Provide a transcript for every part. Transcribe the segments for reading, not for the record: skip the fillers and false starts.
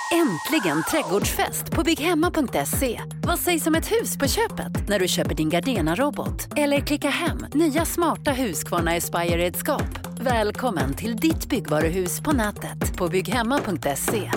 Äntligen trädgårdsfest på bygghemma.se. Vad sägs om ett hus på köpet när du köper din Gardena-robot? Eller klicka hem nya smarta Husqvarna Aspire-redskap. Välkommen till ditt byggvaruhus på nätet på bygghemma.se.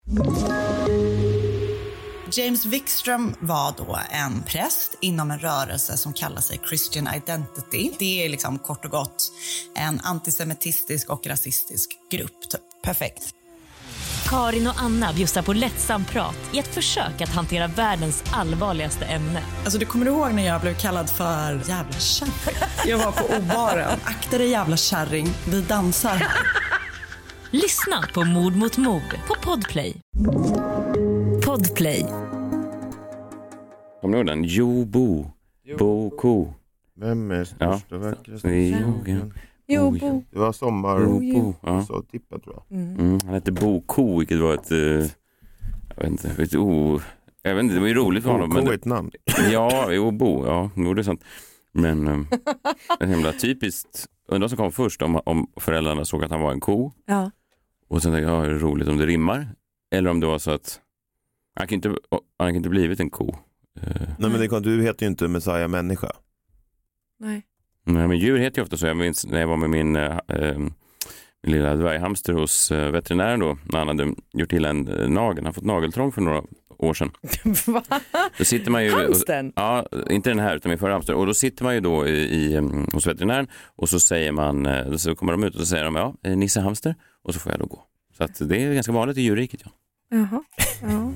James Wikström var då en präst inom en rörelse som kallar sig Christian Identity. Det är liksom kort och gott en antisemitistisk och rasistisk grupp. Perfekt. Karin och Anna bjussar på lättsam prat i ett försök att hantera världens allvarligaste ämne. Alltså, du kommer ihåg när jag blev kallad för jävla kärring? Jag var på obaren. Akta dig jävla kärring, vi dansar. Lyssna på Mord mot mord på Podplay. Podplay. Kommer du ihåg den? Jo, Bo. Vem är störst och vackraste? Jo. Det var sommar så tippet, tror jag. Han hette Bo Ko, vilket var ett jag vet inte, det var ju roligt för honom. Bo är ett namn. Ja, Bo, ja, det är sant. Men det himla typiskt. Undrar som kom först om föräldrarna såg att han var en ko. Ja. Och sen tänkte jag, är det roligt om det rimmar? Eller om det var så att han kan inte blivit en ko. Nej, men du heter ju inte Messiah människa. Nej, men djur heter ju ofta så. Jag minns när jag var med min lilla dvärghamster hos veterinären då. När han hade gjort till en nagel. Han har fått nageltrång för några år sedan. Va? Då sitter man ju, hamstern? Ja, inte den här utan min förra hamster. Och då sitter man ju då hos veterinären och så säger man, så kommer de ut och så säger de, Nisse hamster, och så får jag då gå. Så att det är ganska vanligt i djurriket. Ja. Jaha, ja.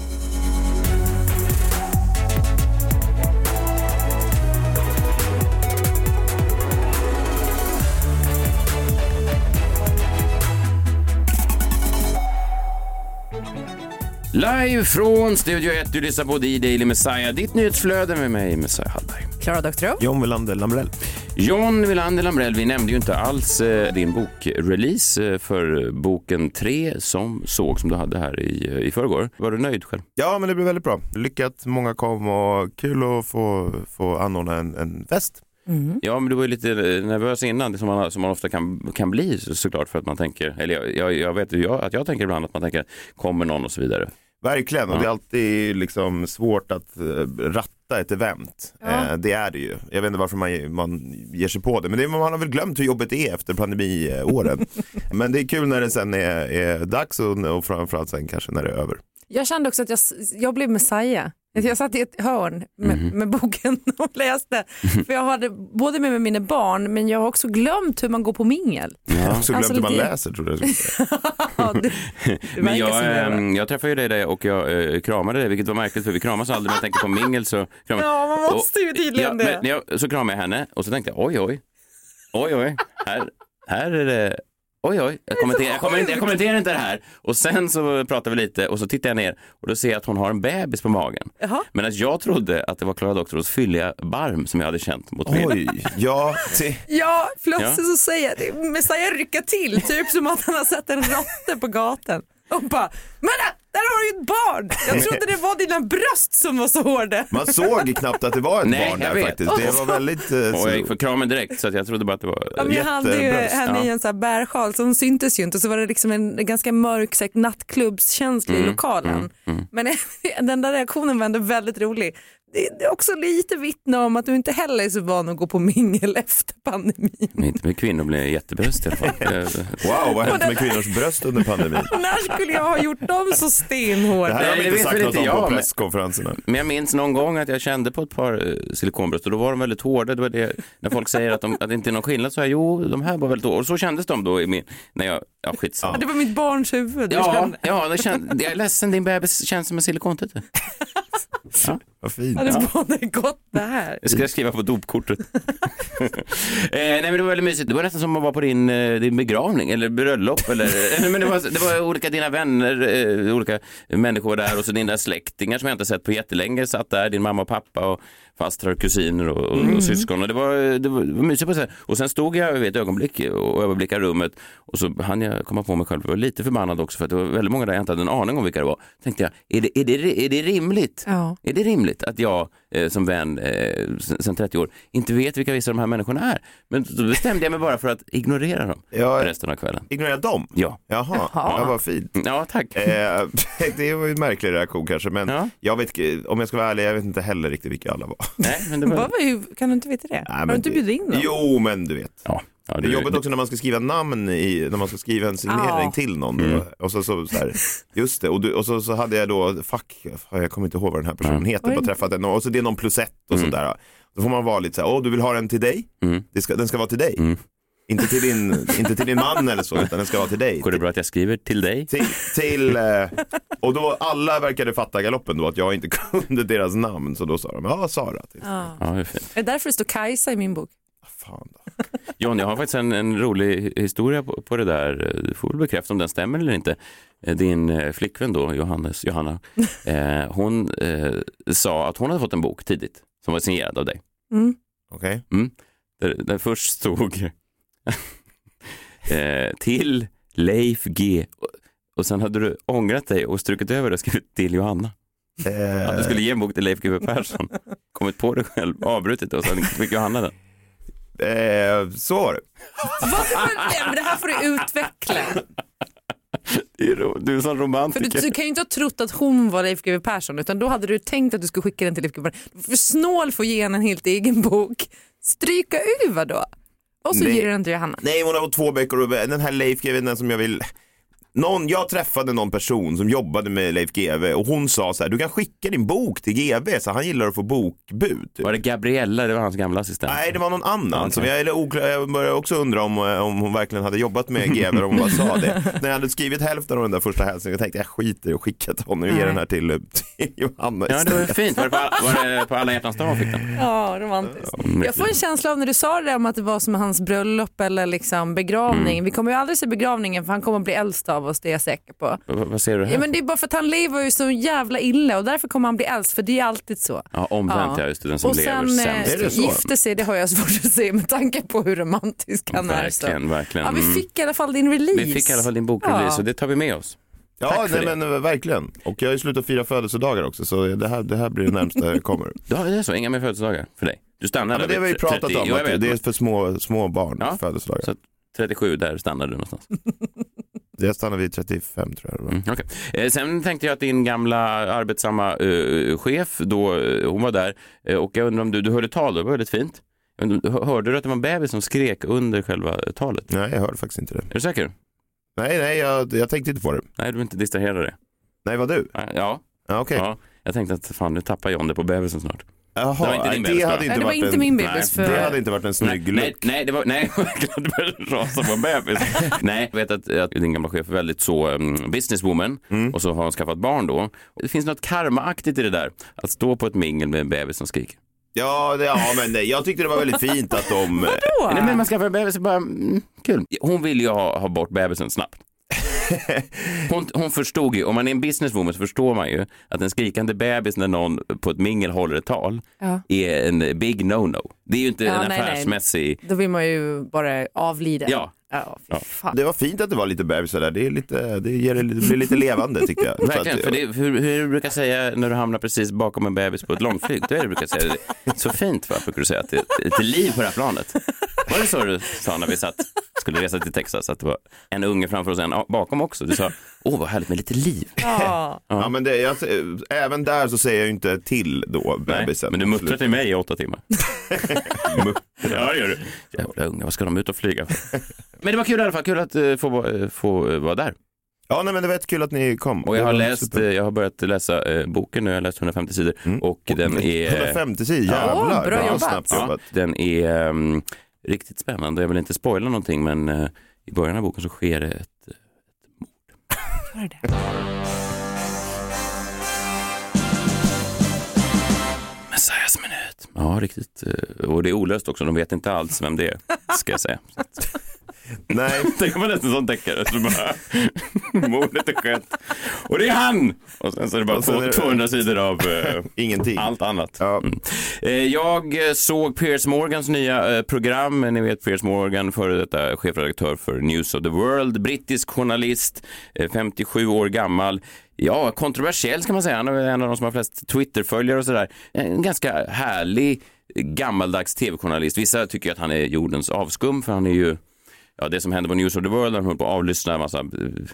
Live från Studio 1, du lyssnar på D-Daily Messiah. Ditt nyhetsflöde med mig, Messiah Hallberg. Klara Doktorow. John Wilander Lambrell. John Wilander Lambrell, vi nämnde ju inte alls din bokrelease för boken 3 som du hade här i förrgår. Var du nöjd själv? Ja, men det blev väldigt bra. Lyckat, många kom och kul att få anordna en fest. Mm. Ja, men du var ju lite nervös innan, som man ofta kan bli såklart, för att man tänker, eller jag vet att jag tänker ibland att man tänker, kommer någon och så vidare. Verkligen, och det är alltid liksom svårt att ratta ett event. Ja. Det är det ju. Jag vet inte varför man ger sig på det, men man har väl glömt hur jobbet är efter pandemiåren. Men det är kul när det sen är dags och framförallt sen kanske när det är över. Jag kände också att jag blev Messiah. Jag satt i ett hörn med boken och läste. För jag hade både med mina barn, men jag har också glömt hur man går på mingel. Ja. Så glömt hur man läser, tror jag. Ja, men jag träffade ju dig där och jag kramade dig, vilket var märkligt för vi kramas aldrig, men jag tänker på mingel så kramade. Ja, man måste ju tydligen det. Så kramade jag henne och så tänkte jag, oj, här är det. Oj, jag kommenterar inte det här. Och sen så pratar vi lite och så tittar jag ner och då ser jag att hon har en bebis på magen. Jaha. Men att jag trodde att det var Klara Doktorows fylliga barm som jag hade känt mot mig. Oj, ja. Ja, plötsligt så säger jag, Messiah rycka till, typ som att han har sett en råtta på gatan. Och bara, men där har du ju ett barn! Jag trodde det var dina bröst som var så hårda. Man såg knappt att det var ett barn där faktiskt. Det var väldigt... Och jag gick för kramen direkt så att jag trodde bara att det var... Ja, men jag hade ju henne i en sån här bärsjal som syntes ju inte. Och så var det liksom en ganska mörk nattklubbskänsla i lokalen. Men den där reaktionen var ändå väldigt rolig. Det är också lite vittne om att du inte heller är så van att gå på mingel efter pandemin. Men inte med kvinnor blir jättebröst i alla fall. Wow, vad hände med kvinnors bröst under pandemin? När skulle jag ha gjort dem så stenhårda? Det här har vi inte sagt något om på presskonferenserna. Men jag minns någon gång att jag kände på ett par silikonbröst och då var de väldigt hårda. Det var det, när folk säger att det inte är någon skillnad så här, jo, de här var väldigt hårda. Och så kändes de då när jag, skitsamma. Det var mitt barns huvud. Jag är ledsen, din bebis känns som en silikontutte. Ja. Vad fint. Ja, det är gott det här. Jag ska skriva på dopkortet. Nej, men det var väldigt mysigt. Det var nästan som att vara på din begravning eller bröllop eller men det var olika dina vänner, olika människor där och så dina släktingar som jag inte sett på jättelänge satt där, din mamma och pappa och fastrar, kusiner och syskon, och det var mysigt på sig. Och sen stod jag vid ett ögonblick och överblickade rummet och så hann jag komma på mig själv. Jag var lite förbannad också för att det var väldigt många där jag inte hade en aning om vilka det var. Tänkte jag, är det rimligt? Ja. Är det rimligt? otroligt att jag som vän sedan 30 år inte vet vilka vissa de här människorna är. Men då bestämde jag mig bara för att ignorera dem resten av kvällen. Ignorera dem? Ja. Jaha, det var fint. Ja, tack. Det var ju en märklig reaktion kanske, men jag vet, om jag ska vara ärlig, jag vet inte heller riktigt vilka alla var. Nej, men det var... Kan du inte veta det? Har du inte bjudit in dem? Jo, men du vet. Ja, det är jobbigt också när man ska skriva namn när man ska skriva en signering till någon. Och så här, just det. Och så hade jag då, jag kommer inte ihåg vad den här personen heter, bara träffat den. Och så det är någon +1 och sånt där. Då får man vara lite så här, du vill ha den till dig? Den ska vara till dig. Inte till din man eller så, utan den ska vara till dig. Går det bra att jag skriver till dig? Och då alla verkade fatta galoppen då att jag inte kunde deras namn. Så då sa de, Sara. Ja, det är fint. Det är därför det står Kajsa i min bok. Fan då. John, jag har faktiskt en rolig historia på det där. Du får väl bekräfta om den stämmer eller inte. Din flickvän då, Johanna, hon sa att hon hade fått en bok tidigt som var signerad av dig. Okej. Där först stod till Leif G. Och sen hade du ångrat dig och strukit över och skrivit till Johanna. Att du skulle ge en bok till Leif G. Persson. Kommit på dig själv, avbrutit det och sen fick Johanna den. Så var det. Men det här får du utveckla. Du är sån romantiker. För du kan ju inte ha trott att hon var Leif GW Persson, utan då hade du tänkt att du skulle skicka den till Leif GW Persson. För snål får ge en helt egen bok. Stryka över då. Och så ger du den till Johanna. Nej, hon har fått 2 böcker och den här Leif GW, den som jag vill... Jag träffade någon person som jobbade med Leif GW och hon sa så här, du kan skicka din bok till GW, så han gillar att få bokbud. Var det Gabriella, det var hans gamla assistent? Nej, det var någon annan. Som jag började också undra om hon verkligen hade jobbat med GW, om hon bara sa det. När jag hade skrivit hälften av den där första hälsningen, jag tänkte jag skiter i att skicka till honom och ge den här till Johanna. Ja, det var fint. Var det på alla hjärtans dag fick den? Ja, romantiskt. Jag får en känsla av när du sa det om att det var som hans bröllop eller liksom begravning. Vi kommer ju aldrig se begravningen, för han kommer att bli äldst av oss, det är jag säker på. Vad ser du här? Ja, men det är bara för att han lever ju så jävla illa och därför kommer han bli äldst, för det är alltid så. Ja, omvänt just det, den som och lever sen, sämst. Är det så? Gifte sig, det har jag svårt att se med tanke på hur romantisk han är. Verkligen. Ja, vi fick i alla fall din release. Vi fick i alla fall din bokrelease och det tar vi med oss. Ja, men verkligen. Och jag har ju slutat fira födelsedagar också, så det här blir det närmsta jag kommer. Ja, det är så. Inga mer födelsedagar för dig. Du stannar där. Det har vi pratat 30, om, att det är för små barn födelsedagar. Så 37, där stannar du någonstans. Jag stannar vid 35 tror jag. Okay. Sen tänkte jag att din gamla arbetsamma chef då, hon var där och jag undrar om du hörde tal, det var väldigt fint. Hörde du att det var en bebis som skrek under själva talet? Nej, jag hörde faktiskt inte det. Är du säker? Nej, jag tänkte inte på det. Nej, du vill inte distrahera det. Nej, var du? Ja. Okej. Ja, jag tänkte att fan, nu tappar John det på bebisen snart. Jaha, det hade inte min bebis. Det hade inte varit en snygg look. Nej, det var verkligen, det började rasa på en bebis. Nej, jag vet att din gamla chef är väldigt så businesswoman och så har hon skaffat barn då. Det finns något karmaaktigt i det där, att stå på ett mingel med en bebis som skriker. Ja, men jag tyckte det var väldigt fint att de... Vadå? Nej, men man skaffar en bebis och bara, kul. Hon vill ju ha bort bebisen snabbt. Hon förstod ju, om man är en businesswoman så förstår man ju att en skrikande bebis när någon på ett mingel håller ett tal är en big no-no. Det är ju inte en affärsmässig... Då vill man ju bara avlida. Ja. Det var fint att det var lite bebisar där. Det blir lite levande tycker jag. Verkligen, för det, hur du brukar säga när du hamnar precis bakom en bebis på ett långflyg, då är det brukar säga det. Så fint, va, brukar du säga, att det är lite liv på det här planet. Var det så du sa när vi skulle resa till Texas, att det var en unge framför oss, en bakom också? Du sa, vad härligt med lite liv. Ja, men även där så säger jag ju inte till då bebisen. Nej, men du muttrar till mig i 8 timmar. Ja, det gör du. Jävla unga, vad ska de ut och flyga för? Men det var kul i alla fall, kul att få vara där. Ja, nej, men det var kul att ni kom. Och jag har börjat läsa boken nu, jag har läst 150 sidor. Och den är... 150 sidor, jävlar. Bra jobbat. Snabbt jobbat. Ja, den är riktigt spännande. Jag vill inte spoila någonting, men i början av boken så sker det ett mord. Vad är det? Messiahs minut. Ja, riktigt. Och det är olöst också. De vet inte alls vem det är, ska jag säga. Nej. Tänk om man nästan sån täckare. Så bara, mordet är skett. Och det är han! Och sen så är det bara 200 sidor av ingenting. Allt annat. Ja. Jag såg Piers Morgans nya program. Ni vet Piers Morgan, före detta chefredaktör för News of the World. Brittisk journalist, 57 år gammal. ja, kontroversiell ska man säga. Han är en av de som har flest Twitter-följare och sådär. En ganska härlig, gammaldags tv-journalist. Vissa tycker att han är jordens avskum, för han är ju, ja, det som händer på News of the World, han håller på att avlyssna en massa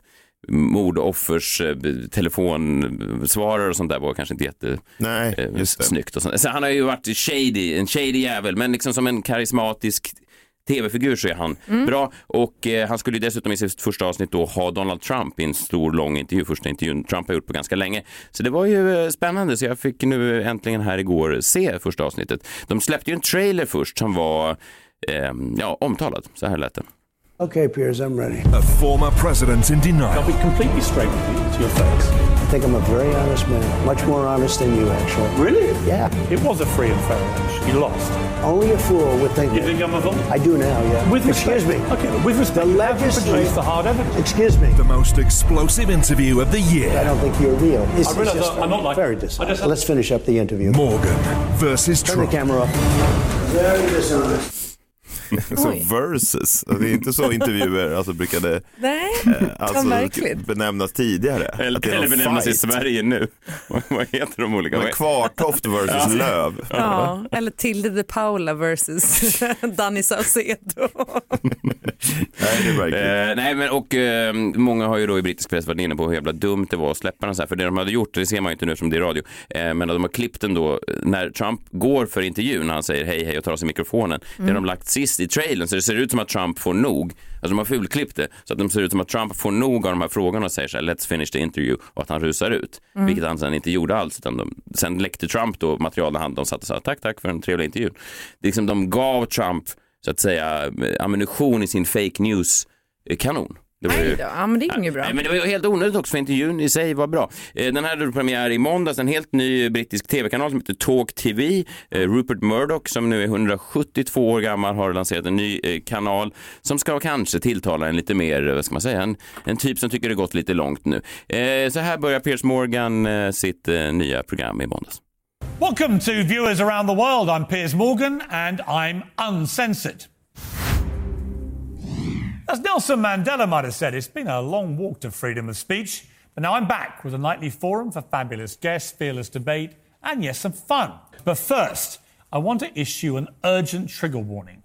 mordoffers telefonsvarare och sånt där, var kanske inte jättesnyggt. Och sånt. Så han har ju varit en shady jävel, men liksom som en karismatisk tv-figur så är han bra, och han skulle ju dessutom i sitt första avsnitt då ha Donald Trump i en stor lång intervju, första intervjun Trump har gjort på ganska länge. Så det var ju spännande, så jag fick nu äntligen här igår se första avsnittet. De släppte ju en trailer först som var omtalad, så här lät det. Okay, Piers, I'm ready. A former president in denial. I'll be completely straight with you to your face. I think I'm a very honest man. Much more honest than you, actually. Really? Yeah. It was a free and fair election. You lost. Only a fool would think You that. think I'm a fool? I do now, yeah. With respect. Excuse me. Okay, with respect, The you haven't legislature- produced the hard evidence. Excuse me. The most explosive interview of the I year. don't think you're real. This I is realise just I'm not like- very I dishonest. just- Let's finish up the interview. Morgan versus Turn Trump. the camera up. Very dishonest. Så versus, det är inte så intervjuer alltså brukade märkligt. benämnas tidigare. Eller benämnas i Sverige nu. Vad heter de olika? Men Kvartoft versus Löv. Ja, eller Tilde de Paula versus Danny Saucedo. Nej, det är verkligen. Nej, men och många har ju då i brittisk press varit inne på hur jävla dumt det var att släppa den så här. För det de hade gjort, det ser man ju inte nu som det är radio, men de har klippt den då när Trump går för intervjun, när han säger hej och tar av sig mikrofonen. Det har de lagt sist i trailern, så det ser ut som att Trump får nog. Alltså de har fulklippt det, så att de ser ut som att Trump får nog av de här frågorna och säger så här, let's finish the interview, och att han rusar ut. Vilket han sen inte gjorde alls, utan sen läckte Trump då material när de satt och sa tack för en trevlig intervju. Liksom de gav Trump, så att säga, ammunition i sin fake news kanon. Ja, men det är inget bra. Nej, men det var ju helt onödigt också, för intervjun i sig var bra. Den här hade premiär i måndags, en helt ny brittisk tv-kanal som heter Talk TV. Rupert Murdoch, som nu är 172 år gammal, har lanserat en ny kanal som ska kanske tilltala en lite mer, vad ska man säga, en typ som tycker det gått lite långt nu. Så här börjar Piers Morgan sitt nya program i måndags. Welcome to viewers around the world. I'm Piers Morgan and I'm uncensored. As Nelson Mandela might have said, it's been a long walk to freedom of speech, but now I'm back with a nightly forum for fabulous guests, fearless debate, and yes, some fun. But first, I want to issue an urgent trigger warning.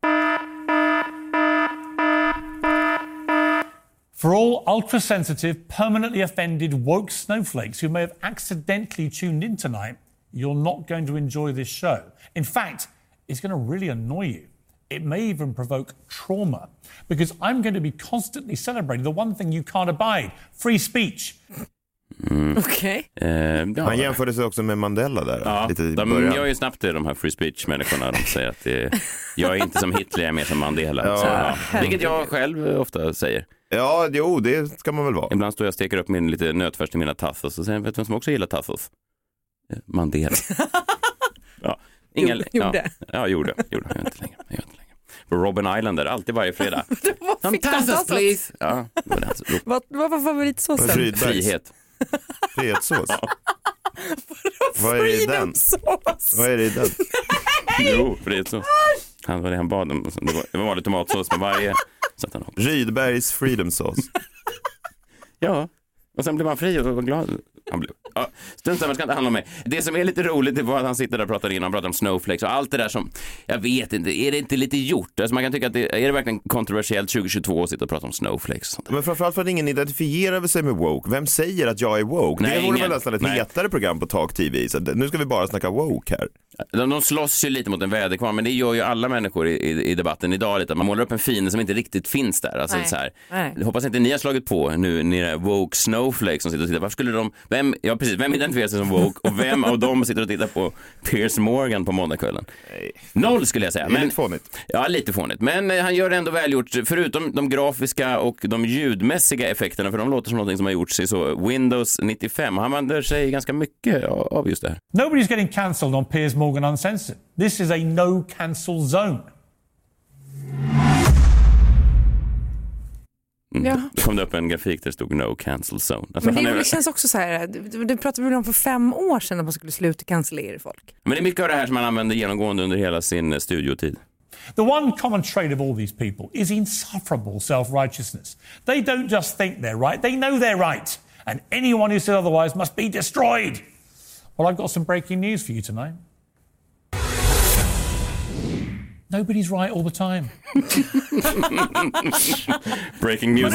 For all ultra-sensitive, permanently offended woke snowflakes who may have accidentally tuned in tonight, you're not going to enjoy this show. In fact, it's going to really annoy you. It may even provoke trauma, because I'm going to be constantly celebrating the one thing you can't abide, free speech. Okej. Han jämförde sig också med Mandela där. Ja, lite i de början. gör ju snabbt det, de här free speech-människorna. De säger att jag är inte som Hitler, jag är mer som Mandela. Ja. Så, vilket jag själv ofta säger. Ja, jo, det ska man väl vara. Ibland står jag och steker upp min lite nötfärs till mina tassos och sen vet du vem som också gillar tassos? Mandela. Ja. Gjorde. Ja, gjorde. Jag gör inte längre. På Robben Island där, alltid varje fredag. Fick de tassas? Please. Ja, det var det alltså. Vad var favoritsåsen? Frihet. Frihetssås. Vad är det i den? Vad är det i den? Jo, frihetssås. Han var det han bad om. Det var vanlig tomatsås med varje. Rydbergs freedom sauce. Ja, och sen blev han fri och var glad. Han blev. Ja, strunt samma, ska inte handla om mig. Det som är lite roligt, det var att han sitter där och pratar innan, pratar om snowflakes och allt det där som, jag vet inte, är det inte lite gjort? Alltså man kan tycka att är det verkligen kontroversiellt 2022 att sitta och prata om snowflakes och sånt där. Men framförallt för att ingen identifierar sig med woke. Vem säger att jag är woke? Nej, det vore ingen. väl nästan ett Nej. hetare program på Talk TV. Så nu ska vi bara snacka woke här. De slåss ju lite mot en väderkvarn, men det gör ju alla människor i debatten idag lite. Man målar upp en fiende som inte riktigt finns där. Alltså, så här, jag hoppas inte ni har slagit på nu, ni är woke snowflakes som sitter och tittar. Varför skulle de, vem identifierar sig som woke och vem av dem sitter och tittar på Piers Morgan på måndagskvällen? Noll skulle jag säga. Det är lite fånigt. Ja, lite fånigt. Men han gör det ändå välgjort, förutom de grafiska och de ljudmässiga effekterna, för de låter som något som har gjorts i så Windows 95. Han använder sig ganska mycket av just det här. Nobody's getting cancelled on Piers Morgan Uncensored. This is a no cancel zone. Då kom det upp en grafik där det stod no cancel zone. Alltså, Men det känns också så här, det pratade vi om för 5 år sedan att man skulle sluta cancellera folk. Men det är mycket av det här som man använder genomgående under hela sin studiotid. The one common trait of all these people is insufferable self-righteousness. They don't just think they're right, they know they're right. and anyone who says otherwise must be destroyed. Well, I've got some breaking news for you tonight. Nobody's right all the time. Breaking news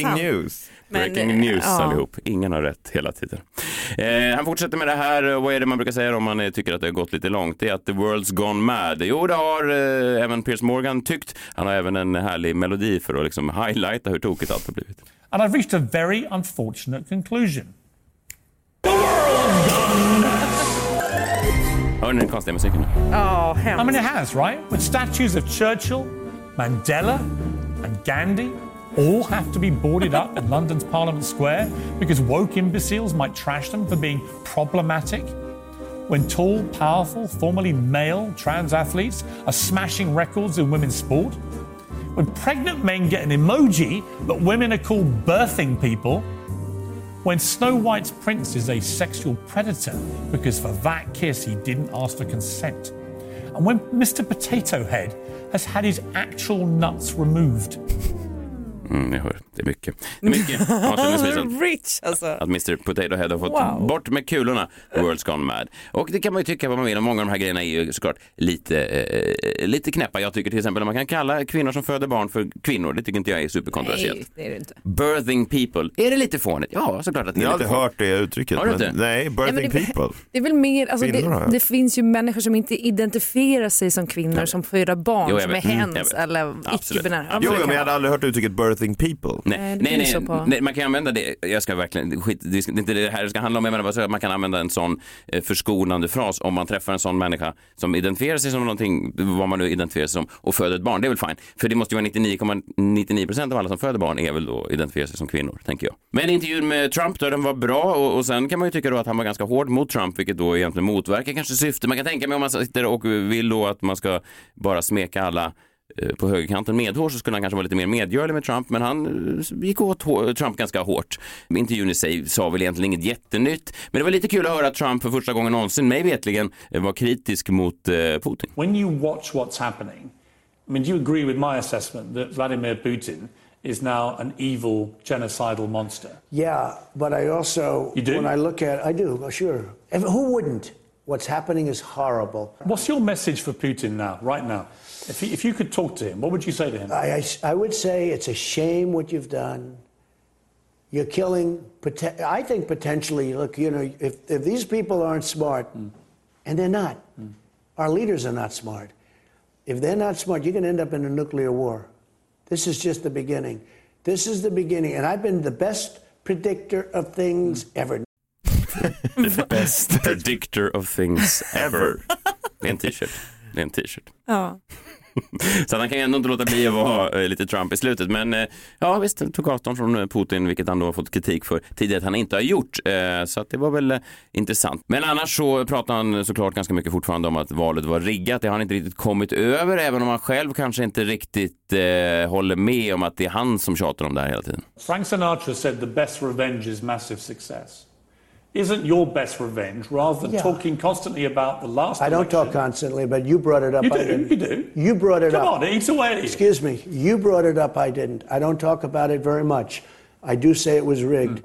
Ja. allihop. Ingen har rätt hela tiden. Han fortsätter med det här. Vad är det man brukar säga om man tycker att det har gått lite långt? Det är att the world's gone mad. Jo, det har även Piers Morgan tyckt. Han har även en härlig melodi för att liksom highlighta hur tokigt allt har blivit. And I've reached a very unfortunate conclusion. The world's gone mad. Hör ni den konstiga musiken? Ja, I mean, it has, right? With statues of Churchill, Mandela and Gandhi all have to be boarded up in London's Parliament Square because woke imbeciles might trash them for being problematic. When tall, powerful, formerly male trans athletes are smashing records in women's sport. When pregnant men get an emoji, but women are called birthing people. When Snow White's prince is a sexual predator because for that kiss he didn't ask for consent. And when Mr. Potato Head has had his actual nuts removed. Jag hör, det är mycket. Det är mycket. Avslutningsvis Rich, alltså. att Mr. Potato Head har fått bort med kulorna. The world's gone mad. Och det kan man ju tycka vad man vill. Och många av de här grejerna är ju såklart lite knäppa. Jag tycker till exempel att man kan kalla kvinnor som föder barn för kvinnor. Det tycker inte jag är superkontroversiellt. Nej, det är det inte. Birthing people. Är det lite fånigt? Ja, såklart att det är. Jag har lite aldrig hört det uttrycket. Har du inte? Nej, birthing people. Det är väl mer, alltså Kvinnor, det finns ju människor som inte identifierar sig som kvinnor, som föder barn, Jo, jag som är vet. hens eller icke-binära. Jo, men jag hade aldrig hört uttrycket birthing people. Nej, man kan använda det. Jag ska verkligen det är inte det här det ska handla om. Jag menar bara att man kan använda en sån förskonande fras om man träffar en sån människa som identifierar sig som någonting, vad man nu identifierar sig som, och föder ett barn. Det är väl fine. För det måste ju vara 99,99% av alla som föder barn är väl då identifierar sig som kvinnor, tänker jag. Men intervjun med Trump då, den var bra, och sen kan man ju tycka då att han var ganska hård mot Trump, vilket då egentligen motverkar kanske syfte. Man kan tänka mig om man sitter och vill då att man ska bara smeka alla på högerkanten medhår, så skulle han kanske vara lite mer medgörlig med Trump, men han gick åt Trump ganska hårt. Intervjun i sig sa väl egentligen inget jättenytt, men det var lite kul att höra att Trump för första gången någonsin, mig vetligen, var kritisk mot Putin. When you watch what's happening, I mean, do you agree with my assessment that Vladimir Putin is now an evil, genocidal monster? Yeah, but I also, You do? when I look at, I do, sure. Who wouldn't? What's happening is horrible. What's your message for Putin now, right now? If you could talk to him, what would you say to him? I would say it's a shame what you've done. You're killing, I think potentially, look, you know, if these people aren't smart, and they're not, our leaders are not smart. If they're not smart, you're going to end up in a nuclear war. This is just the beginning. This is the beginning. And I've been the best predictor of things ever. The best predictor of things ever. Det är en t-shirt. Ja. Så han kan ju ändå inte låta bli att vara lite Trump i slutet. Men ja, visst, tog avstånd från Putin, vilket han då har fått kritik för tidigare att han inte har gjort. Så att det var väl intressant. Men annars så pratar han såklart ganska mycket fortfarande om att valet var riggat. Det har han inte riktigt kommit över, även om han själv kanske inte riktigt håller med om att det är han som tjatar om det här hela tiden. Frank Sinatra said the best revenge is massive success. Isn't your best revenge, rather than talking constantly about the last I don't election? talk constantly, but you brought it up. You do. You brought it up. Come on, eat away at you. Excuse me. You brought it up. I didn't. I don't talk about it very much. I do say it was rigged.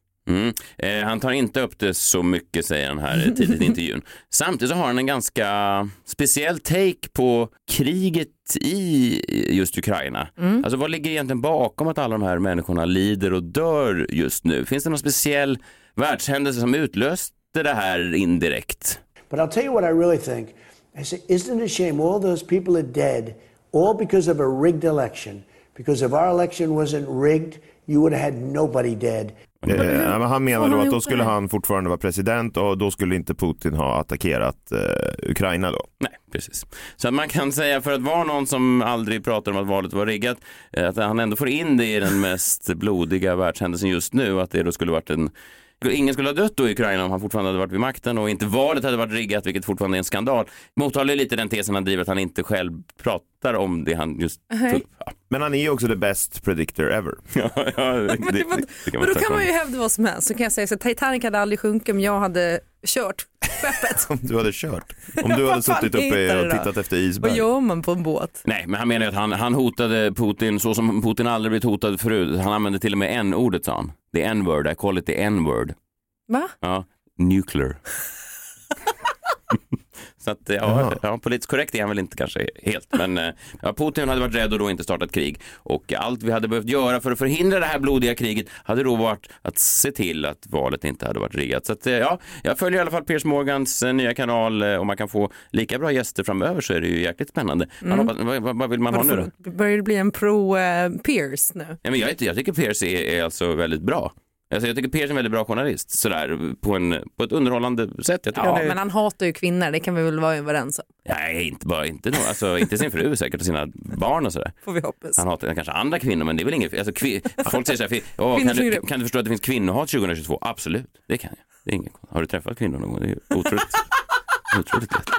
Han tar inte upp det så mycket, säger han här tidigt i intervjun. Samtidigt så har han en ganska speciell take på kriget i just Ukraina. Alltså vad ligger egentligen bakom att alla de här människorna lider och dör just nu? Finns det någon speciell världshändelse som utlöste det här indirekt? But I'll tell you what I really think. I say, isn't it a shame all those people are dead, all because of a rigged election? Because if our election wasn't rigged, you would have had nobody dead. Han menar då att då skulle han fortfarande vara president, och då skulle inte Putin ha attackerat Ukraina då. Nej, precis. Så att man kan säga, för att vara någon som aldrig pratar om att valet var riggat, att han ändå får in det i den mest blodiga världshändelsen just nu, att det då skulle varit ingen skulle ha dött då i Ukraina om han fortfarande hade varit vid makten, och inte valet hade varit riggat, vilket fortfarande är en skandal. Mottalar lite den tesen han driver, att han inte själv pratar om det han just tog. Ja. Men han är ju också the best predictor ever. Men då kan man ju hävda vad som helst. Så kan jag säga så Titanic hade aldrig sjunkit om jag hade kört. skeppet. Om du hade kört. Om du hade suttit uppe och tittat efter isberg. Vad gör man på en båt? Nej, men han menar att han hotade Putin så som Putin aldrig blivit hotad förut. Han använde till och med n-ordet, sa han. The n-word, I call it the n-word. Va? Ja, nuclear. Så att, politiskt korrekt är han väl inte kanske helt. Men Putin hade varit rädd och då inte startat krig. Och allt vi hade behövt göra för att förhindra det här blodiga kriget hade då varit att se till att valet inte hade varit riggat. Så att, jag följer i alla fall Piers Morgans nya kanal. Om man kan få lika bra gäster framöver så är det ju jäkligt spännande. Vad vill man ha nu då? Börjar det bli en pro-Piers nu? Ja, men jag tycker Piers är alltså väldigt bra. Alltså jag tycker Piers är en väldigt bra journalist sådär, på ett underhållande sätt. Men han hatar ju kvinnor, det kan vi väl vara överens om. Nej, inte sin fru säkert och sina barn och sådär. Får vi hoppas. Han hatar kanske andra kvinnor, men det är väl inget. Alltså, folk säger såhär, kan du förstå att det finns kvinnohat 2022? Absolut, det kan jag. Det är inget. Har du träffat kvinnor någon gång? Det är otroligt lätt.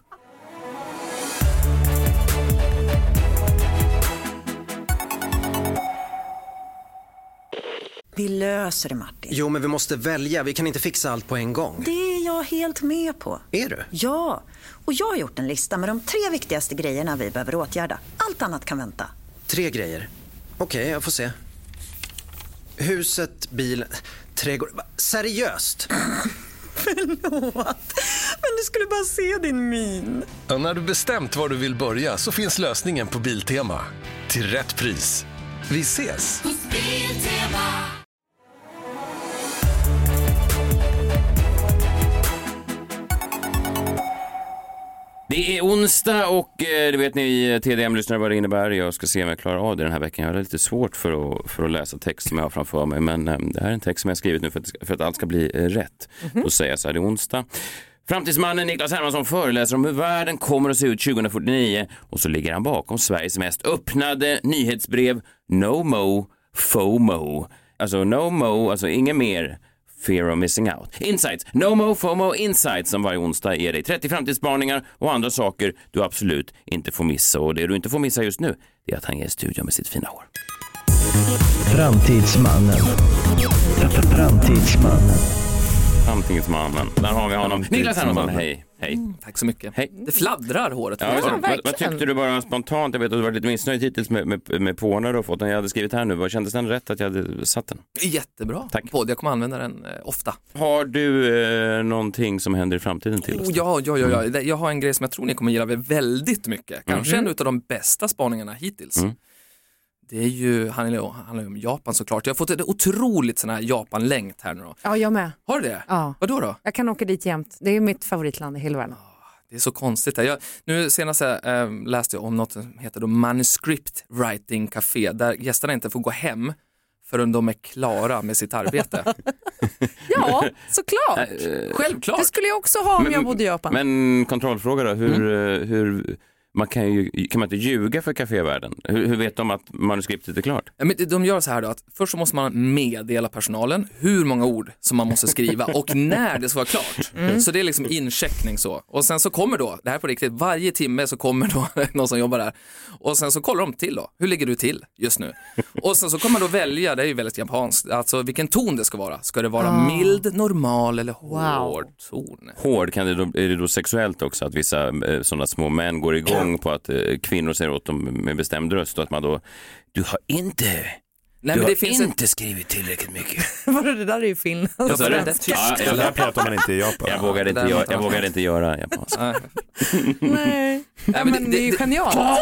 Vi löser det, Martin. Jo, men vi måste välja. Vi kan inte fixa allt på en gång. Det är jag helt med på. Är du? Ja, och jag har gjort en lista med de 3 viktigaste grejerna vi behöver åtgärda. Allt annat kan vänta. 3 grejer. Okej, jag får se. Huset, bilen, trädgård. Seriöst? Förlåt, men du skulle bara se din min. Och när du bestämt var du vill börja så finns lösningen på Biltema. Till rätt pris. Vi ses! Det är onsdag och det vet ni TDM-lyssnare vad det innebär. Jag ska se om jag klarar av det den här veckan. Jag har lite svårt för att läsa text som jag har framför mig. Men det här är en text som jag har skrivit nu för att allt ska bli rätt. Då säger jag så här, det är onsdag. Framtidsmannen Niklas Hermansson föreläser om hur världen kommer att se ut 2049 och så ligger han bakom Sveriges mest öppnade nyhetsbrev No Mo FOMO. Alltså no mo, alltså inget mer fear of missing out. Insights, No Mo FOMO Insights som varje onsdag ger dig 30 framtidsspaningar och andra saker du absolut inte får missa. Och det du inte får missa just nu är att han är i studion med sitt fina hår. Framtidsmannen. Framtidsmannen. Där har vi honom. Niklas Hermansson, hej. Tack så mycket. Hej. Det fladdrar håret. Vad tyckte du bara spontant? Jag vet att du var lite missnöjd hittills med pånar du har fått den jag hade skrivit här nu. Vad kändes den rätt att jag hade satt den? Jättebra. Tack. Jag kommer använda den ofta. Har du någonting som händer i framtiden till oss? Ja. Jag har en grej som jag tror ni kommer gilla väldigt mycket. Kanske en av de bästa spaningarna hittills. Det är ju, handlar om Japan såklart. Jag har fått ett otroligt sån här Japan-längt här nu då. Ja, jag med. Har du det? Ja. Vadå då? Jag kan åka dit jämt. Det är mitt favoritland i hela världen. Det är så konstigt. Nu senast läste jag om något som heter då Manuscript Writing Café. Där gästerna inte får gå hem förrän de är klara med sitt arbete. Ja, såklart. Självklart. Det skulle jag också ha om jag bodde i Japan. Men kontrollfråga då. Hur kan man inte ljuga för kafévärlden? Hur vet de att manuskriptet är klart? Ja, men de gör så här då att först så måste man meddela personalen hur många ord som man måste skriva och när det ska vara klart. Så det är liksom incheckning så. Och sen så kommer då, det här på riktigt, varje timme så kommer då någon som jobbar där. Och sen så kollar de till då, hur ligger du till just nu? Och sen så kommer man då välja, det är ju väldigt japanskt, alltså vilken ton det ska vara. Ska det vara mild, normal eller hård ton? Hård, är det då sexuellt också att vissa sådana små män går igång på att kvinnor säger åt dem med bestämd röst och att man då, du har inte skrivit tillräckligt mycket. Vadå, det där är ju Finland. Det där pratar man inte i Japan. Jag vågade inte göra japanska. Nej, men det är ju genialt.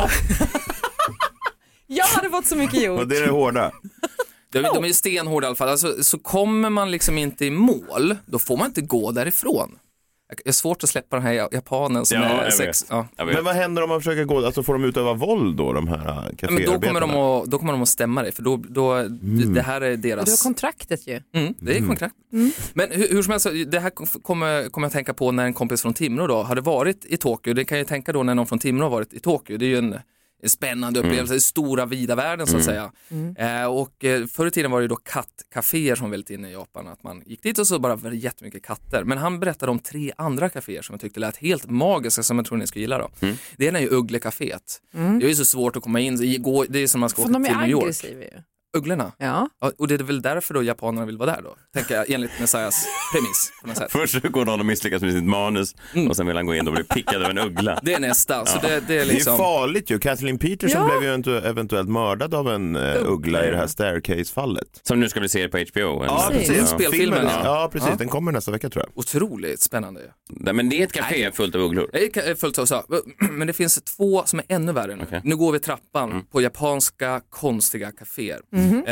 Jag hade fått så mycket gjort. Och det är det hårda. De är ju stenhårda i alla fall. Alltså, så kommer man liksom inte i mål, då får man inte gå därifrån. Det är svårt att släppa den här japanen som är sex. Ja. Men vad händer om man försöker gå? Alltså får de utöva våld då, de här kaféarbetarna? Då kommer de att stämma dig. För då det här är deras... Du har kontraktet ju. Det är kontrakt. Men hur som helst, det här kommer jag att tänka på när en kompis från Timrå då hade varit i Tokyo. Det kan jag tänka då när någon från Timrå har varit i Tokyo. Det är ju en spännande upplevelse i stora vida världen så att säga. Och förr i tiden var det då kattcaféer som var väldigt inne i Japan, att man gick dit och så bara var det jättemycket katter. Men han berättade om 3 andra kaféer som jag tyckte lät helt magiska som jag tror ni skulle gilla då. Det ena är ju Ugglekaféet. Det är ju så svårt att komma in, det är som man ska åka till New York. Aggressiva ju. Ugglorna? Ja. Och det är väl därför då japanerna vill vara där då, tänker jag, enligt Messiahs premiss på något sätt. Först går någon och misslyckas med sitt manus och sen vill han gå in och bli pickad av en uggla. Det är nästa. Så det är Det är liksom... farligt ju. Kathleen Peterson blev ju eventuellt mördad av en uggla i det här Staircase-fallet. Som nu ska vi se på HBO. Ja, precis. Spelfilmen. Ja, precis. Den kommer nästa vecka tror jag. Otroligt spännande. Nej, men det är ett café fullt av ugglor. Det är fullt av så. Men det finns 2 som är ännu värre nu. Okay. Nu går vi trappan på japanska konstiga kaféer.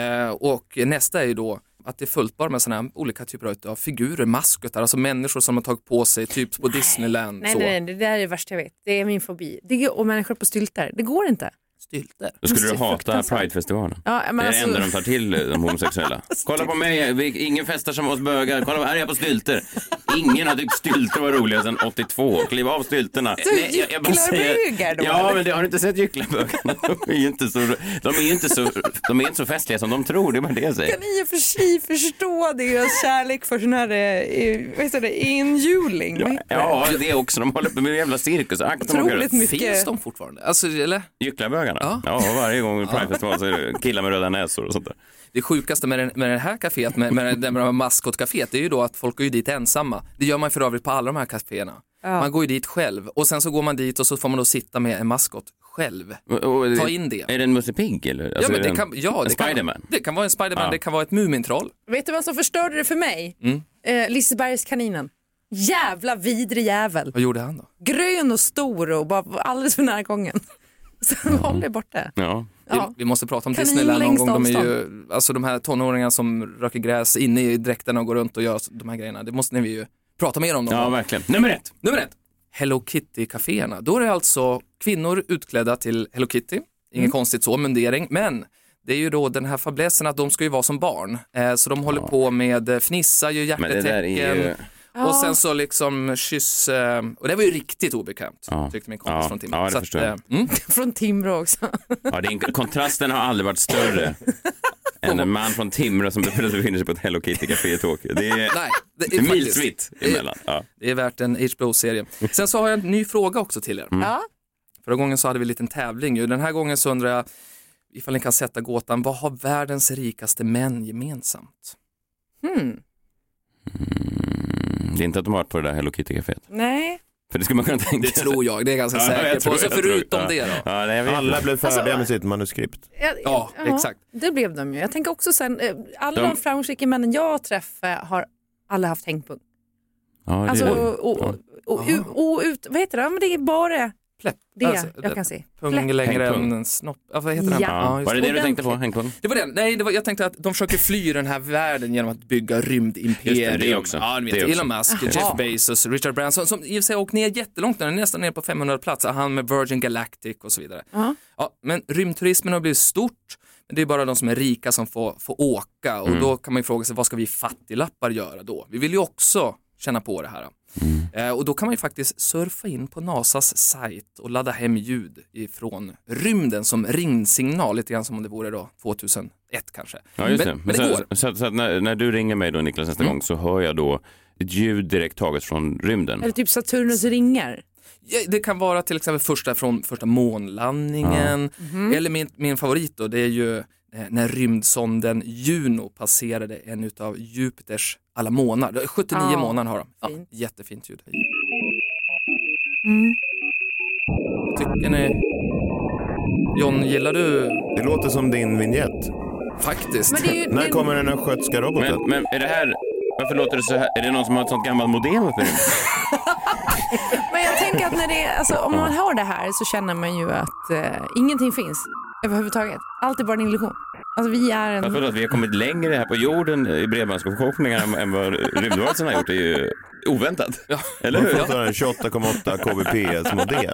Och nästa är ju då att det är fullt bara med såna här olika typer av figurer, maskotar, alltså människor som har tagit på sig typ på Disneyland. Nej, det där är det värsta jag vet. Det är min fobi. Och människor på styltar. Det går inte. Stylter. Då skulle du hata Pride-festivalen. Ja, men det är alltså... det enda de tar till de homosexuella. Kolla på mig, ingen festar som oss bögar. Kolla, här är jag på stylter. Ingen har tyckt stylter var roliga sedan 82. Kliv av stylterna. Så gycklarbögar då? Ja, men det har du inte sett gycklarbögarna. De är inte så festliga som de tror. Det är bara det jag säger. Kan i och för sig förstå deras kärlek för sån här injuling? Ja, det är också. De håller på med en jävla cirkusakt. Otroligt mycket. Finns de fortfarande? Alltså, eller? Gycklarbögarna? Ja, varje gång i Pride-festival så är det killar med röda näsor och sånt där. Det sjukaste med det här kaféet, med maskotkaféet, är ju då att folk går ju dit ensamma. Det gör man för övrigt på alla de här kaféerna. Ja. Man går ju dit själv och sen så går man dit och så får man då sitta med en maskot själv. Ta in det. Är det en Musse Pigg eller? Alltså, ja, men Spiderman? Det kan vara en Spiderman, det kan vara ett Mumintroll. Vet du vad som förstörde det för mig? Lisebergskaninen. Jävla vidrig jävel. Vad gjorde han då? Grön och stor och bara alldeles för nära gången. Så håll det borta. Ja. Vi måste prata om Disneyland någon gång. De är ju, alltså de här tonåringarna som röker gräs inne i dräkterna och går runt och gör de här grejerna. Det måste ni ju prata mer om. Ja, verkligen. Nummer ett. Hello Kitty-caféerna. Då är det alltså kvinnor utklädda till Hello Kitty. Inget konstigt så, mundering. Men det är ju då den här fablessen att de ska ju vara som barn. Så de håller på med fnissa, gör hjärtetecken. Och sen så liksom kyss, och det var ju riktigt obekvämt, tyckte min kompis från Timrå. Ja, det förstår jag. Från Timrå också. Ja, kontrasten har aldrig varit större än en man från Timrå som befinner sig på ett Hello Kitty-café i Tokyo. Det är milsvitt emellan. Ja. Det är värt en HBO-serie. Sen så har jag en ny fråga också till er. Förra gången så hade vi en liten tävling. Den här gången så undrar jag ifall ni kan sätta gåtan, vad har världens rikaste män gemensamt? Det är inte att de har varit på det där Hello Kitty-caféet. Nej. För det skulle man kunna tänka. Det tror jag, det är ganska säkert på. Så förutom det då. Alla blev färdiga med sitt manuskript. Ja, exakt. Det blev de ju. Jag tänker också sen, alla de framgångsrika männen jag träffar har alla haft hängpung. Ja, alltså, vad heter det? Men det är bara det alltså, jag kan se. Pung längre än en snopp. Vad heter den? Ja, var det du tänkte på, hängpung? Det var den. Nej, jag tänkte att de försöker fly den här världen genom att bygga rymdimperium. Det också. Ja, ni vet, Elon Musk, Jeff Bezos, Richard Branson som i och för sig åkt ner jättelångt, nästan ner på 500 plats. Han med Virgin Galactic och så vidare. Ja, men rymdturismen har blivit stort. Det är bara de som är rika som får åka. Och då kan man ju fråga sig, vad ska vi fattiglappar göra då? Vi vill ju också känna på det här. Och då kan man ju faktiskt surfa in på NASAs sajt och ladda hem ljud ifrån rymden som ringsignal, lite grann som om det vore då 2001 kanske. Ja, just det. Men det går. Så att när du ringer mig då, Niklas, nästa gång så hör jag då ett ljud direkt taget från rymden. Eller typ Saturnus ringar. Ja, det kan vara till exempel första månlandningen. Eller min favorit då, det är ju när rymdsonden Juno passerade en av Jupiters alla månader. 79 månader har de. Ja, jättefint ljud. Tycker ni? John, gillar du? Det låter som din vignett. Faktiskt. När kommer den här skötska roboten? Men är det här... Varför låter det så här? Är det någon som har ett sånt gammalt modem uppe nu? Men jag tänker att när det, alltså, om man hör det här så känner man ju att ingenting finns överhuvudtaget. Allt är bara en illusion. Alltså vi är en... Förlåt, vi har kommit längre här på jorden i bredbandsuppkopplingar än vad rymdvarelsen har gjort. Det är ju oväntat. Ja. Eller hur? Man får en 28,8 kbps modem.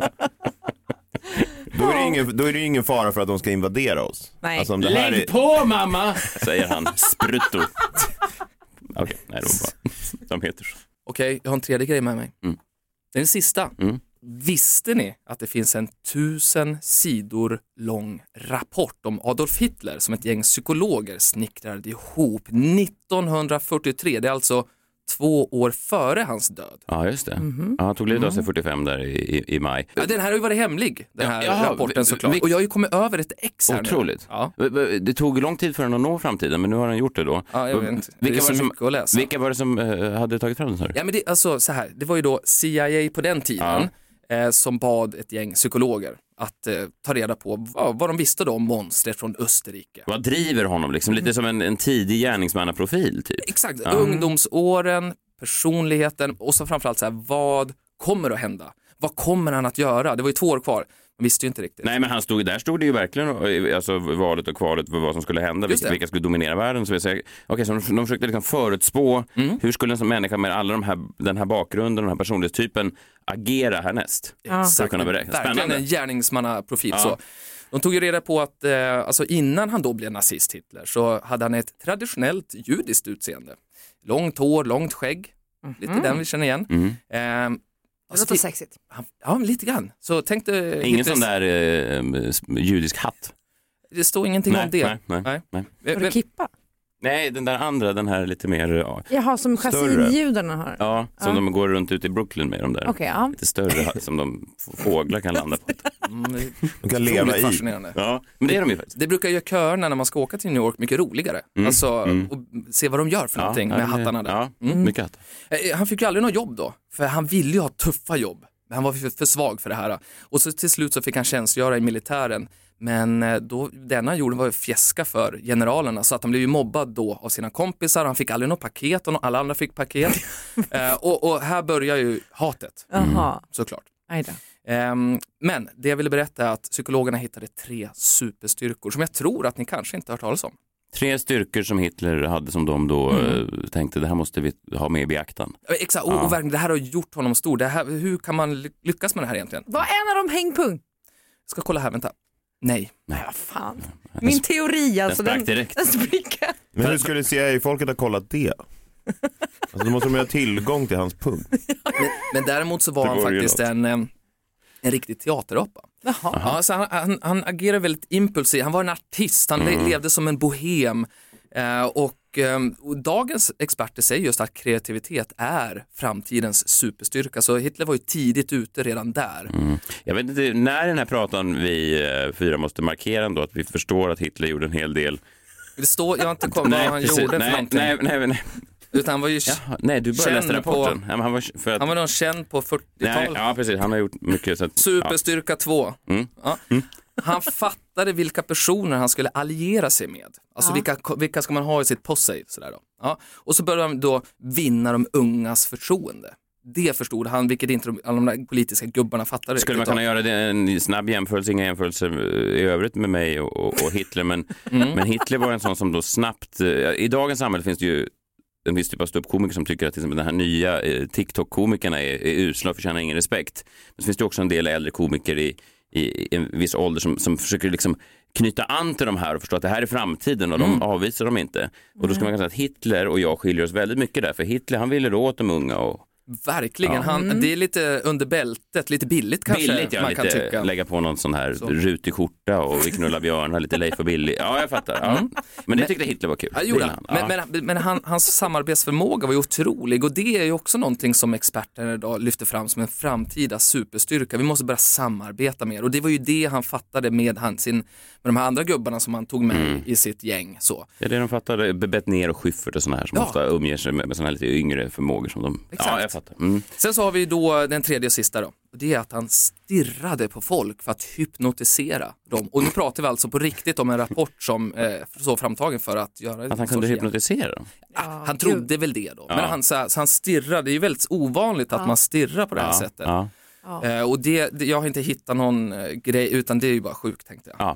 Då är det ingen fara för att de ska invadera oss. Nej. Alltså, det här Lägg på, mamma! Säger han, sprutto. Okej, nej, det var bara som heter så. Okej, jag har en tredje grej med mig. Det är den sista. Visste ni att det finns en 1000 sidor lång rapport om Adolf Hitler som ett gäng psykologer snickrade ihop 1943? Det är alltså 2 år före hans död. Ja, just det. Ja, han tog livet av sig 45 där i maj. Ja, den här har ju varit hemlig, den här rapporten såklart. Och jag har ju kommit över ett ex här. Otroligt. Ja. Det tog lång tid för den att nå framtiden, men nu har den gjort det då. Ja, jag vet inte. Det är så mycket att läsa. Vilka var det som hade tagit fram den? Så? Ja, men så här, det var ju då CIA på den tiden som bad ett gäng psykologer att ta reda på vad de visste då om monstret från Österrike. Vad driver honom liksom? Lite som en tidig gärningsmannaprofil typ. Exakt, ungdomsåren, personligheten och så framförallt så här, vad kommer att hända? Vad kommer han att göra? Det var ju 2 år kvar. Man visste ju inte riktigt. Nej, men där stod det ju verkligen alltså, valet och kvalet för vad som skulle hända, vilka skulle dominera världen. Så de försökte liksom förutspå hur skulle en sån människa med alla den här bakgrunden, den här personlighetstypen agera härnäst. Exakt, kunna beräkna. Verkligen en gärningsmannaprofil. Så. De tog ju reda på att alltså innan han då blev nazist Hitler så hade han ett traditionellt judiskt utseende. Långt hår, långt skägg. Lite den vi känner igen. Det låter sexigt. Ja, lite grann. Så tänkte ingen sån där judisk hatt. Det står ingenting om det. Nej. Har du kippa? Nej, den där andra, den här lite mer Jaha, som chassinjudarna har. Ja, som de går runt ut i Brooklyn med de där. Okay, ja. Lite större som de fåglar kan landa på. De kan leva i. Ja, men det är de ju faktiskt. Det brukar göra körerna när man ska åka till New York mycket roligare. Alltså, och se vad de gör för någonting med hattarna där. Ja, mycket hatt. Han fick ju aldrig något jobb då, för han ville ju ha tuffa jobb. Men han var för svag för det här. Och så till slut så fick han tjänstgöra i militären. Men då, denna jorden var ju fjäska för generalerna, så att han blev ju mobbad då av sina kompisar. Han fick aldrig något paket och alla andra fick paket. Och här börjar ju hatet, såklart. Men det jag ville berätta är att psykologerna hittade 3 superstyrkor som jag tror att ni kanske inte har hört talas om. 3 styrkor som Hitler hade som de då tänkte, det här måste vi ha med i beaktan. Exakt, och verkligen, det här har gjort honom stor. Det här, hur kan man lyckas med det här egentligen? Vad är en av de hängpunkt? Ska kolla här, vänta. Nej. Vad fan. Min teori alltså, den spricker. Men hur skulle CIA-folket ha kollat det? Alltså, då måste de ha tillgång till hans punkt. Men däremot så var han faktiskt en riktig teaterapa. Ja, alltså han agerade väldigt impulsivt. Han var en artist, han levde som en bohem. Och dagens experter säger just att kreativitet är framtidens superstyrka. Så Hitler var ju tidigt ute redan där. Jag vet inte, när den här pratan vi 4 måste markera ändå att vi förstår att Hitler gjorde en hel del. Det står, jag har inte kommit vad han gjorde för någonting. Nej. Utan han var ju nej, du började läsa rapporten. Han var nog känd på 40-talet. Ja, precis. Han har gjort mycket. Så att, superstyrka 2. Han fattade vilka personer han skulle alliera sig med. Alltså vilka ska man ha i sitt posse. Sådär då. Ja. Och så började han då vinna de ungas förtroende. Det förstod han, vilket inte alla de där politiska gubbarna fattade. Skulle man kunna göra det en snabb jämförelse, inga jämförelser i övrigt med mig och Hitler. Men Hitler var en sån som då snabbt, i dagens samhälle finns det ju en viss typ av ståuppkomiker som tycker att den här nya TikTok-komikerna är usla och förtjänar ingen respekt. Men så finns det också en del äldre komiker i en viss ålder som försöker liksom knyta an till de här och förstå att det här är framtiden och de avvisar dem inte. Och då ska man kunna säga att Hitler och jag skiljer oss väldigt mycket där. För Hitler, han ville då åt de unga och... Verkligen, det är lite under bältet, lite billigt kanske. Billigt, man kan tycka. Lägga på någon sån här rutig skjorta och vi knullar björnar, lite Leif och Billy. Ja, jag fattar. Ja. Men det tyckte Hitler var kul. Men hans samarbetsförmåga var ju otrolig, och det är ju också någonting som experterna idag lyfter fram som en framtida superstyrka. Vi måste börja samarbeta mer, och det var ju det han fattade med de här andra gubbarna som han tog med i sitt gäng. Så. Ja, det de fattade, Bettner och Schyffert och såna här som ofta umger sig med såna här lite yngre förmågor som de... Exakt. Ja, jag fattar. Sen så har vi då den tredje och sista då. Det är att han stirrade på folk för att hypnotisera dem. Och nu pratar vi alltså på riktigt om en rapport som så framtagen för att göra... Att han kunde hypnotisera dem? Ja, han trodde väl det då. Men han stirrade, det är ju väldigt ovanligt att man stirrar på det här sättet. Och jag har inte hittat någon grej, utan det är ju bara sjukt, tänkte jag.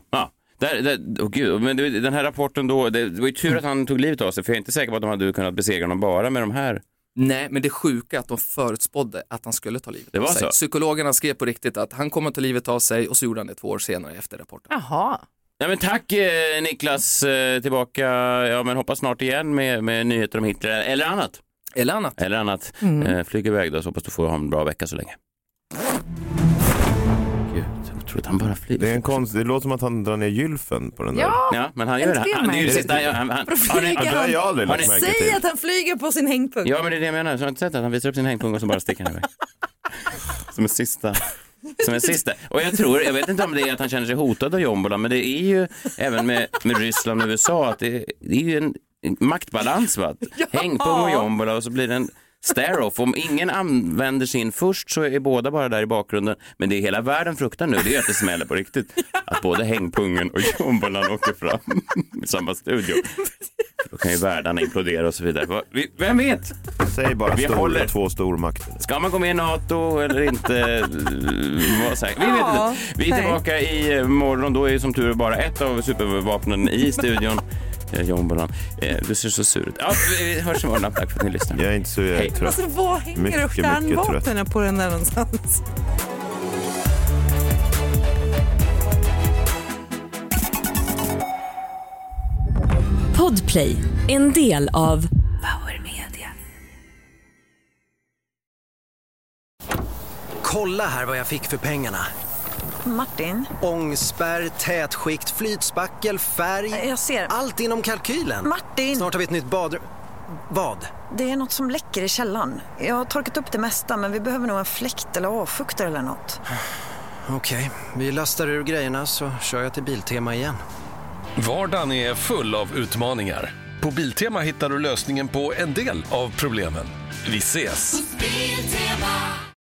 Men den här rapporten då, det var ju tur att han tog livet av sig, för jag är inte säker på att de hade kunnat besegra honom bara med de här. Nej, men det sjuka är att de förutspådde att han skulle ta livet av sig. Så. Psykologerna skrev på riktigt att han kommer att ta livet av sig, och så gjorde han det 2 år senare efter rapporten. Jaha. Ja, men tack Niklas, tillbaka, men hoppas snart igen med nyheter om Hitler eller annat. Flyg iväg då, så hoppas du får ha en bra vecka så länge. Gud. Jag tror att han bara flyger. Det är en konst. Det låter som att han drar ner gylfen på den där. Ja, men han gör det. Han är ju sista. Säg att han flyger på sin hängpunkt. Ja, men det är det jag menar. Så har inte sett att han visar upp sin hängpunkt och så bara sticker han iväg. Som en sista. Och jag vet inte om det är att han känner sig hotad av Jombola, men det är ju även med Ryssland och USA att det är ju en maktbalans, va? Hängpung och Jombola, och så blir det en stare-off. Om ingen använder sin först så är båda bara där i bakgrunden. Men det är hela världen fruktar nu, det är att det smäller på riktigt. Att både hängpungen och Jombolan åker fram i samma studio. Då kan ju världarna implodera och så vidare. Vem vet? Säg bara två stormakter. Ska man gå med i NATO eller inte? Vad säger? Vi vet inte. Vi är tillbaka i morgon. Då är ju som tur bara ett av supervapnen i studion. Jombolan. Du ser så sur ut. Ja, vi hörs imorgon. Tack för att ni lyssnar. Jag är inte så trött. Alltså, vad hänger och stjärnvapnen på den där någonstans? Podplay, en del av Power Media. Kolla här vad jag fick för pengarna. Martin? Ångspärr, tätskikt, flytspackel, färg. Jag ser. Allt inom kalkylen. Martin! Snart har vi ett nytt badrum. Vad? Det är något som läcker i källaren. Jag har torkat upp det mesta, men vi behöver nog en fläkt eller avfuktare eller något. Okej, vi lastar ur grejerna så kör jag till Biltema igen. Vardagen är full av utmaningar. På Biltema hittar du lösningen på en del av problemen. Vi ses! Biltema.